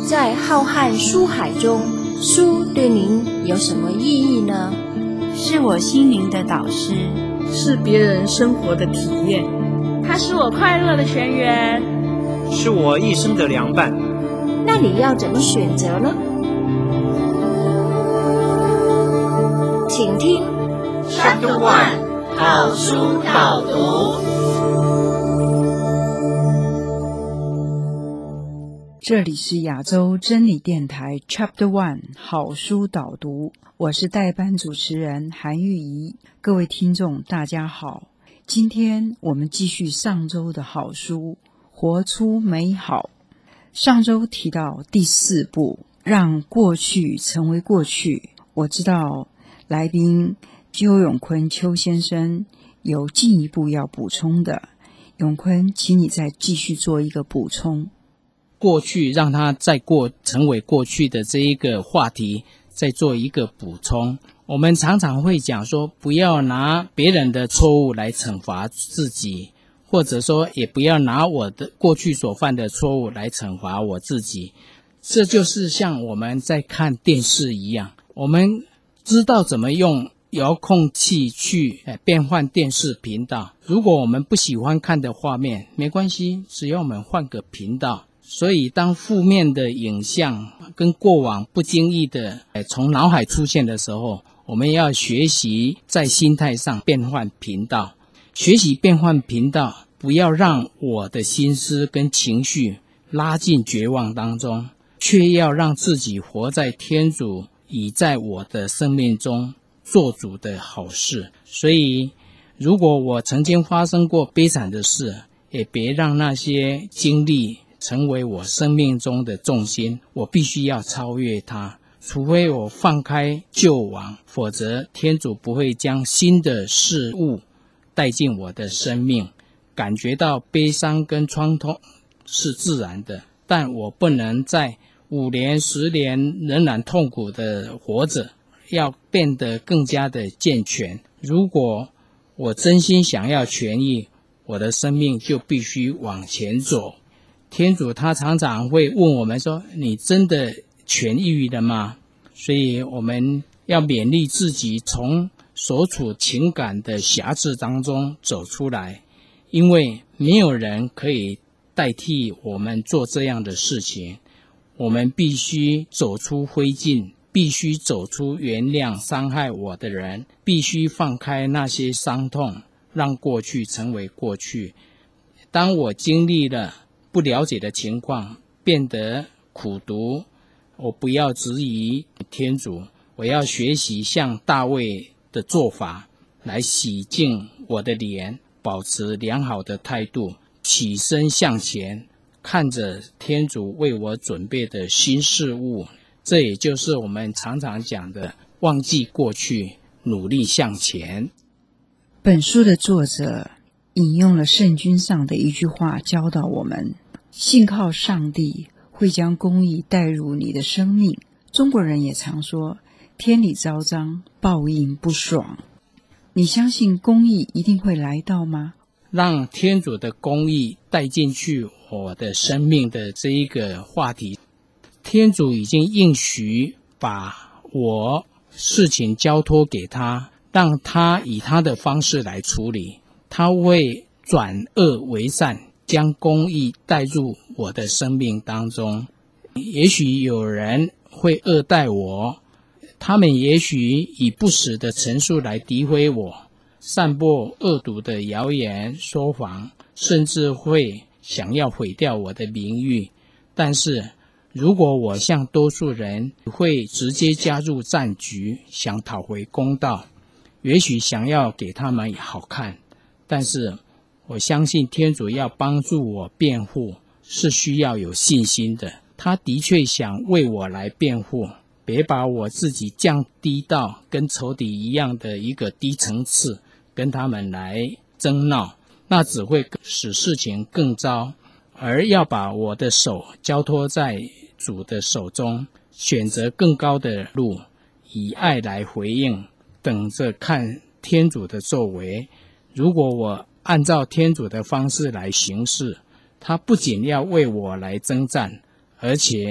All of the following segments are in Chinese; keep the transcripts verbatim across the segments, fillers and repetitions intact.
在浩瀚书海中，书对您有什么意义呢？ 是我心灵的导师， 是别人生活的体验， 它是我快乐的泉源， 是我一生的良伴。 那你要怎么选择呢？请听 Chapter One 好书导读。 这里是亚洲真理电台 Chapter One 好书导读，我是代班主持人韩玉怡。各位听众大家好，今天我们继续上周的好书活出美好。上周提到第四步，让过去成为过去。我知道来宾邱永坤邱先生有进一步要补充的，永坤请你再继续做一个补充。 过去让它再过成为过去的这一个话题再做一个补充。我们常常会讲说，不要拿别人的错误来惩罚自己，或者说也不要拿我的过去所犯的错误来惩罚我自己。这就是像我们在看电视一样，我们知道怎么用遥控器去变换电视频道，如果我们不喜欢看的画面没关系，只要我们换个频道。所以当负面的影像跟过往不经意的从脑海出现的时候，我们要学习在心态上变换频道。学习变换频道，不要让我的心思跟情绪拉进绝望当中，却要让自己活在天主已在我的生命中做主的好事。所以如果我曾经发生过悲惨的事，也别让那些经历成为我生命中的重心，我必须要超越它。除非我放开旧往，否则天主不会将新的事物带进我的生命。感觉到悲伤跟创痛是自然的，但我不能在五年十年仍然痛苦的活着，要变得更加的健全。如果我真心想要痊愈，我的生命就必须往前走。天主他常常会问我们说，你真的痊愈了吗？所以我们要勉励自己从所处情感的辖制当中走出来，因为没有人可以代替我们做这样的事情。我们必须走出灰烬，必须走出原谅伤害我的人，必须放开那些伤痛，让过去成为过去。当我经历了不了解的情况，变得苦毒，我不要质疑天主，我要学习像大卫的做法来洗净我的脸，保持良好的态度，起身向前，看着天主为我准备的新事物。这也就是我们常常讲的忘记过去，努力向前。 本书的作者引用了圣经上的一句话，教导我们信靠上帝会将公义带入你的生命。中国人也常说天理昭彰，报应不爽。你相信公义一定会来到吗？ 让天主的公义带进去我的生命的这一个话题，天主已经应许把我事情交托给他，让他以他的方式来处理。他会转恶为善，将公义带入我的生命当中。也许有人会恶待我，他们也许以不实的陈述来诋毁我，散播恶毒的谣言说谎，甚至会想要毁掉我的名誉。但是如果我像多数人会直接加入战局，想讨回公道，也许想要给他们好看，但是我相信天主要帮助我辩护是需要有信心的。他的确想为我来辩护，别把我自己降低到跟仇敌一样的一个低层次，跟他们来争闹，那只会使事情更糟。而要把我的手交托在主的手中，选择更高的路，以爱来回应，等着看天主的作为。如果我按照天主的方式来行事，他不仅要为我来征战，而且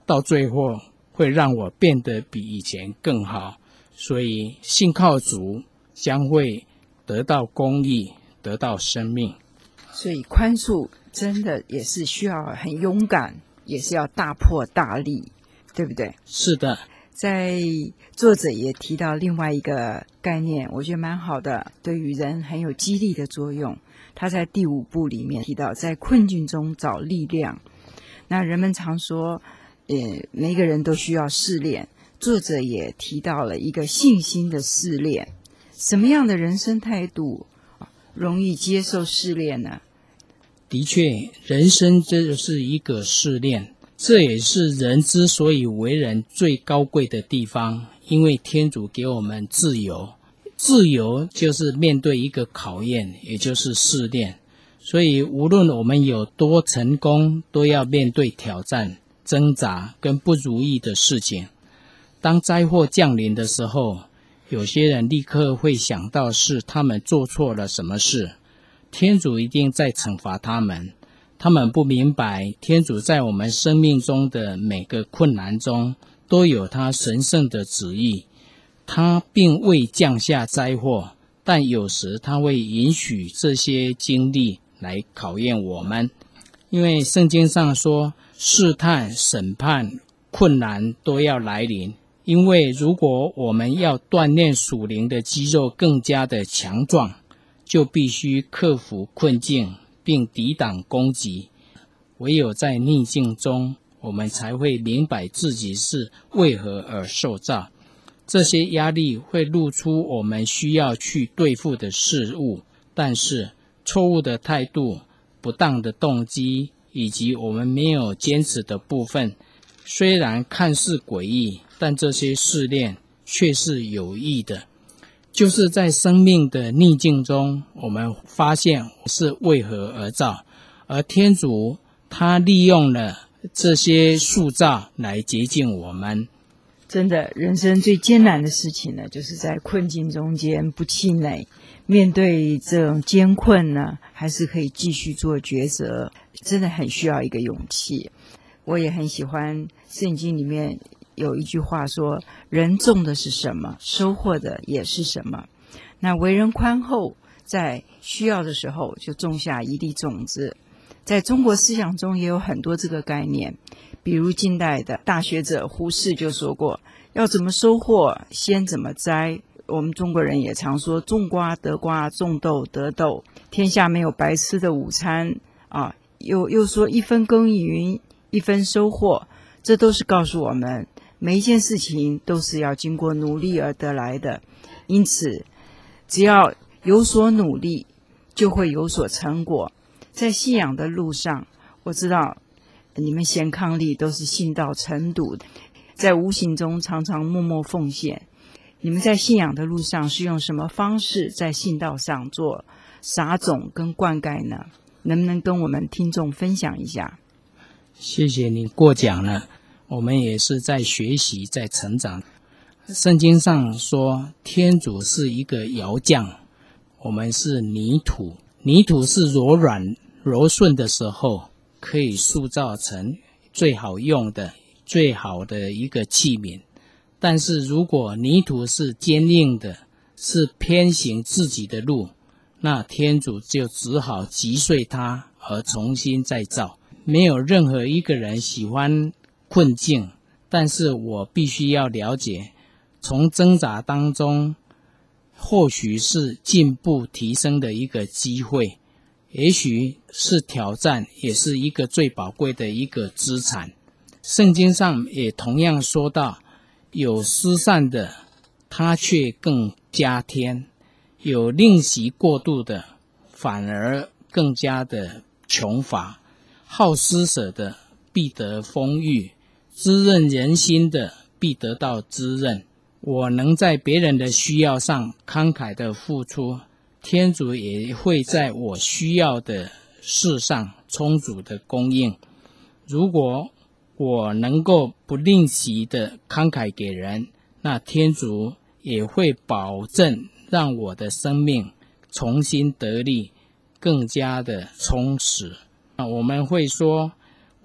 到最后会让我变得比以前更好。所以信靠主将会得到公义，得到生命。 所以宽恕真的也是需要很勇敢，也是要大破大立，对不对？ 是的。 在作者也提到另外一个概念，我觉得蛮好的，对于人很有激励的作用。他在第五部里面提到，在困境中找力量。那人们常说呃，每个人都需要试炼，作者也提到了一个信心的试炼。什么样的人生态度容易接受试炼呢？ 的确，人生这就是一个试炼，这也是人之所以为人最高贵的地方，因为天主给我们自由，自由就是面对一个考验，也就是试炼。所以无论我们有多成功，都要面对挑战、挣扎跟不如意的事情。当灾祸降临的时候，有些人立刻会想到是他们做错了什么事，天主一定在惩罚他们。他们不明白，天主在我们生命中的每个困难中都有他神圣的旨意。他并未降下灾祸，但有时他会允许这些经历来考验我们。因为圣经上说，试探、审判、困难都要来临。因为如果我们要锻炼属灵的肌肉更加的强壮，就必须克服困境并抵挡攻击。唯有在逆境中，我们才会明白自己是为何而受造。这些压力会露出我们需要去对付的事物，但是错误的态度、不当的动机以及我们没有坚持的部分，虽然看似诡异，但这些试炼却是有益的。就是在生命的逆境中，我们发现是为何而造，而天主他利用了这些塑造来洁净我们。 真的，人生最艰难的事情呢，就是在困境中间不气馁，面对这种艰困呢，还是可以继续做抉择，真的很需要一个勇气。我也很喜欢圣经里面有一句话说，人种的是什么，收获的也是什么。那为人宽厚，在需要的时候就种下一粒种子。在中国思想中也有很多这个概念，比如近代的大学者胡适就说过，要怎么收获，先怎么栽。我们中国人也常说，种瓜得瓜，种豆得豆，天下没有白吃的午餐啊。又又说一分耕耘一分收获，这都是告诉我们每一件事情都是要经过努力而得来的。因此只要有所努力，就会有所成果。在信仰的路上，我知道你们贤伉俪都是信道成笃，在无形中常常默默奉献。你们在信仰的路上是用什么方式在信道上做撒种跟灌溉呢？能不能跟我们听众分享一下？ 谢谢你过奖了，我们也是在学习，在成长。圣经上说，天主是一个窑匠，我们是泥土，泥土是柔软柔顺的时候，可以塑造成最好用的、最好的一个器皿。但是如果泥土是坚硬的，是偏行自己的路，那天主就只好击碎它而重新再造。没有任何一个人喜欢困境，但是我必须要了解，从挣扎当中或许是进步提升的一个机会，也许是挑战，也是一个最宝贵的一个资产。圣经上也同样说到，有施散的他却更加添，有吝惜过度的反而更加的穷乏，好施舍的必得丰裕，滋润人心的必得到滋润。我能在别人的需要上慷慨的付出，天主也会在我需要的事上充足的供应。如果我能够不吝惜的慷慨给人，那天主也会保证让我的生命重新得力，更加的充实。我们会说，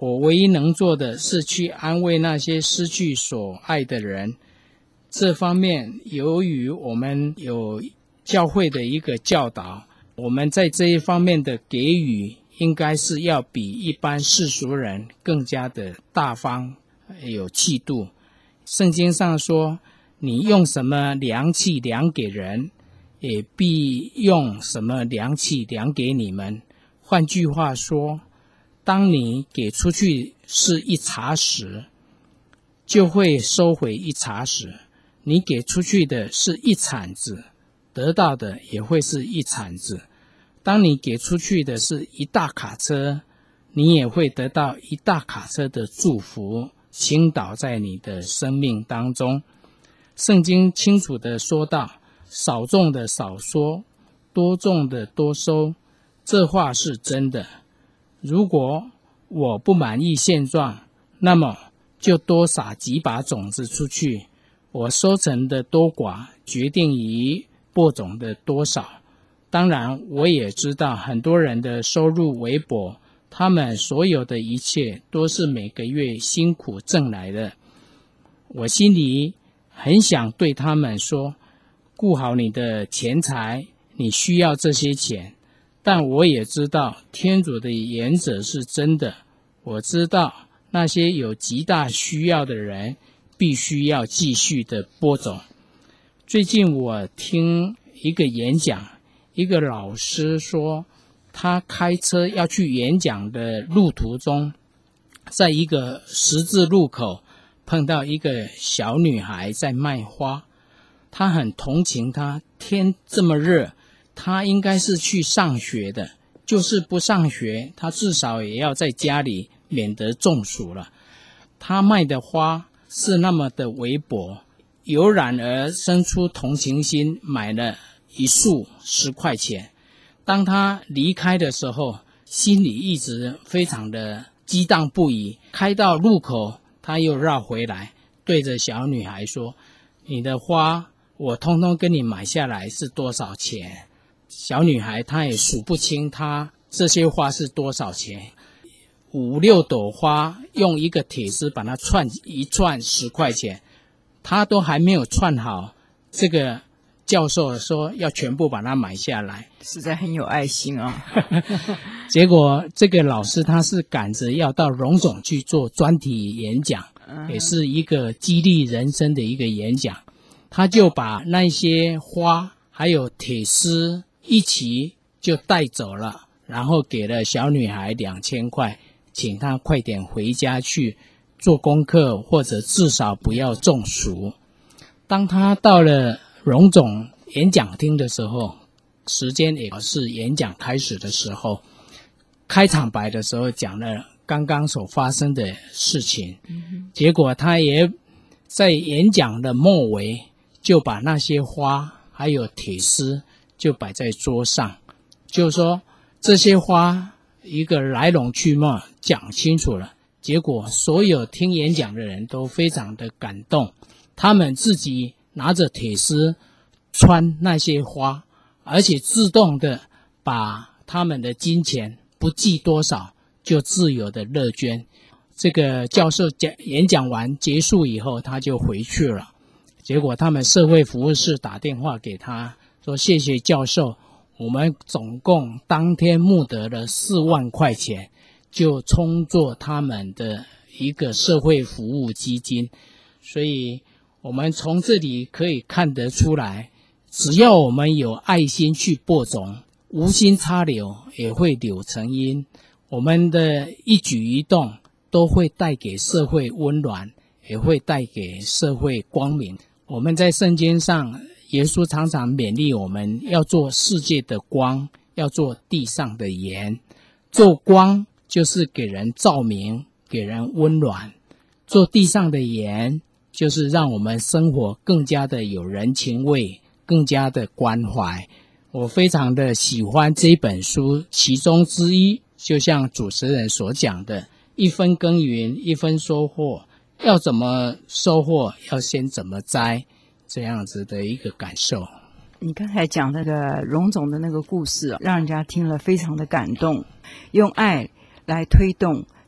我唯一能做的是去安慰那些失去所爱的人。这方面由于我们有教会的一个教导，我们在这一方面的给予应该是要比一般世俗人更加的大方有气度。圣经上说，你用什么量器量给人，也必用什么量器量给你们。换句话说，当你给出去是一茶匙，就会收回一茶匙。你给出去的是一铲子，得到的也会是一铲子。当你给出去的是一大卡车，你也会得到一大卡车的祝福倾倒在你的生命当中。圣经清楚地说道，少种的少收，多种的多收，这话是真的。如果我不满意现状，那么就多撒几把种子出去，我收成的多寡决定于播种的多少。当然我也知道很多人的收入微薄，他们所有的一切都是每个月辛苦挣来的。我心里很想对他们说，顾好你的钱财，你需要这些钱。但我也知道天主的原则是真的，我知道那些有极大需要的人必须要继续的播种。最近我听一个演讲，一个老师说，他开车要去演讲的路途中，在一个十字路口碰到一个小女孩在卖花。他很同情她，天这么热，她应该是去上学的，就是不上学，她至少也要在家里，免得中暑了。她卖的花是那么的微薄，有然而生出同情心，买了一束十块钱。当他离开的时候，心里一直非常的激荡不已。开到路口，他又绕回来，对着小女孩说，你的花我通通跟你买下来是多少钱？小女孩她也数不清她这些花是多少钱，五六朵花用一个铁丝把它串一串十块钱，她都还没有串好，这个教授说要全部把它买下来， 实在很有爱心啊。 结果这个老师他是赶着要到荣总去做专题演讲，也是一个激励人生的一个演讲。他就把那些花还有铁丝一起就带走了，然后给了小女孩两千块，请她快点回家去做功课，或者至少不要中暑。当他到了荣总演讲厅的时候，时间也是演讲开始的时候，开场白的时候讲了刚刚所发生的事情，嗯、结果他也在演讲的末尾就把那些花还有铁丝就摆在桌上，就说这些花一个来龙去脉讲清楚了。结果所有听演讲的人都非常的感动，他们自己拿着铁丝穿那些花，而且自动的把他们的金钱不计多少就自由的乐捐。这个教授讲演讲完结束以后，他就回去了。结果他们社会服务室打电话给他说，谢谢教授，我们总共当天募得了四万块钱，就充作他们的一个社会服务基金。所以我们从这里可以看得出来，只要我们有爱心去播种，无心插柳也会柳成荫。我们的一举一动都会带给社会温暖，也会带给社会光明。我们在圣经上，耶稣常常勉励我们要做世界的光，要做地上的盐。做光就是给人照明，给人温暖；做地上的盐就是让我们生活更加的有人情味，更加的关怀。我非常的喜欢这本书，其中之一就像主持人所讲的，一分耕耘一分收获，要怎么收获要先怎么栽，这样子的一个感受。 你刚才讲那个荣总的那个故事，让人家听了非常的感动，用爱来推动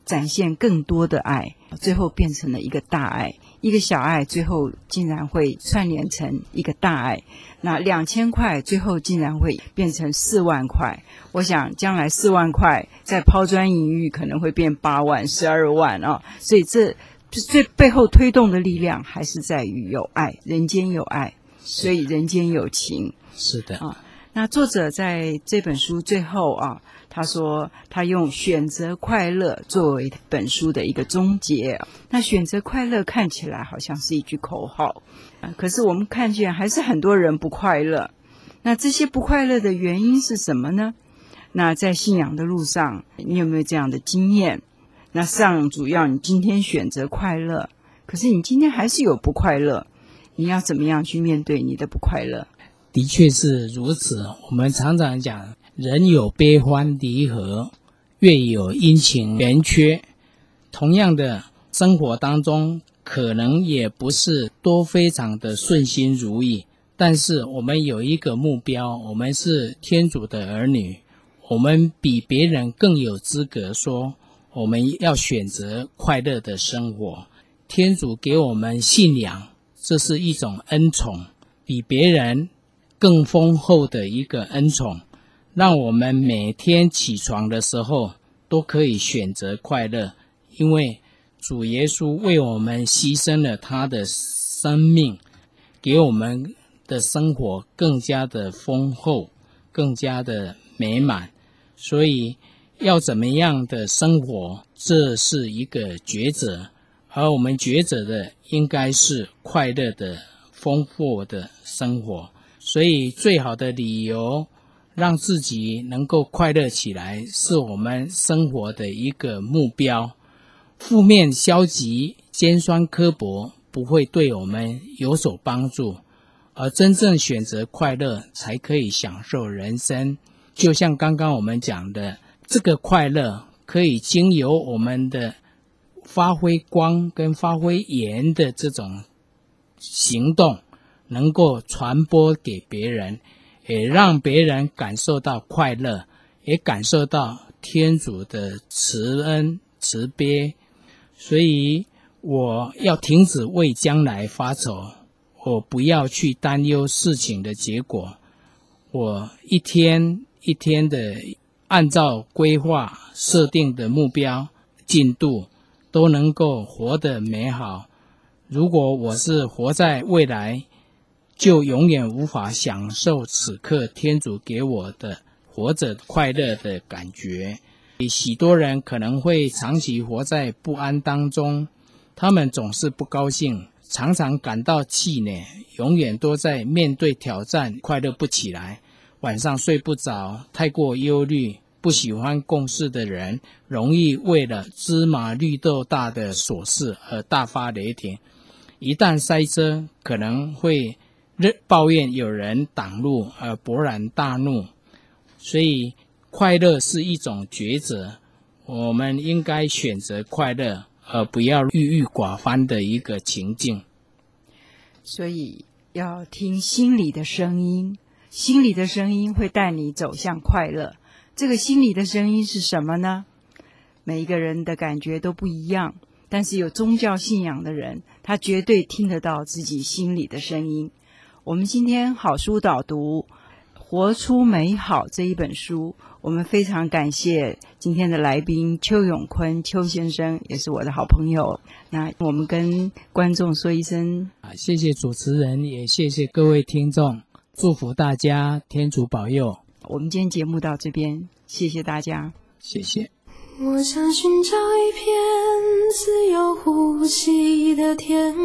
展现更多的爱，最后变成了一个大爱。一个小爱最后竟然会串联成一个大爱，那两千块最后竟然会变成四万块。我想将来四万块在抛砖引玉可能会变八万、十二万啊！所以这最背后推动的力量还是在于有爱，人间有爱，所以人间有情。 是的啊。那作者在这本书最后啊，他说他用选择快乐作为本书的一个终结。那选择快乐看起来好像是一句口号，可是我们看见还是很多人不快乐。那这些不快乐的原因是什么呢？那在信仰的路上，你有没有这样的经验？那上主要你今天选择快乐，可是你今天还是有不快乐，你要怎么样去面对你的不快乐？ 的确是如此。我们常常讲，人有悲欢离合，月有阴晴圆缺。同样的，生活当中可能也不是都非常的顺心如意，但是我们有一个目标，我们是天主的儿女，我们比别人更有资格说我们要选择快乐的生活。天主给我们信仰，这是一种恩宠，比别人更丰厚的一个恩宠，让我们每天起床的时候都可以选择快乐，因为主耶稣为我们牺牲了他的生命，给我们的生活更加的丰厚，更加的美满。所以要怎么样的生活，这是一个抉择，而我们抉择的应该是快乐的丰富的生活。所以最好的理由让自己能够快乐起来，是我们生活的一个目标。负面、消极、尖酸刻薄不会对我们有所帮助，而真正选择快乐才可以享受人生。就像刚刚我们讲的，这个快乐可以经由我们的发挥光跟发挥盐的这种行动，能够传播给别人，也让别人感受到快乐，也感受到天主的慈恩慈悲。所以我要停止为将来发愁，我不要去担忧事情的结果，我一天一天的按照规划设定的目标进度都能够活得美好。如果我是活在未来，就永远无法享受此刻天主给我的活着快乐的感觉。许多人可能会长期活在不安当中，他们总是不高兴，常常感到气馁，永远都在面对挑战，快乐不起来，晚上睡不着，太过忧虑。不喜欢共事的人，容易为了芝麻绿豆大的琐事而大发雷霆，一旦塞车，可能会抱怨有人挡路而勃然大怒。所以快乐是一种抉择，我们应该选择快乐，而不要郁郁寡欢的一个情境。 所以要听心里的声音，心里的声音会带你走向快乐。这个心里的声音是什么呢？每一个人的感觉都不一样，但是有宗教信仰的人，他绝对听得到自己心里的声音。我们今天好书导读活出美好这一本书，我们非常感谢今天的来宾邱永坤邱先生，也是我的好朋友。那我们跟观众说一声啊，谢谢主持人，也谢谢各位听众，祝福大家，天主保佑。 我们今天节目到这边，谢谢大家， 谢谢。 我想寻找一片自由呼吸的天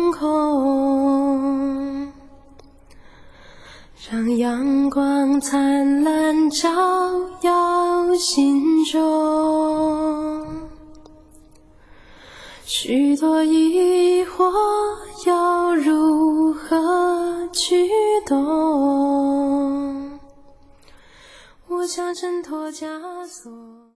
空，让阳光灿烂照耀心中，许多疑惑要如何去懂，我想挣脱枷锁。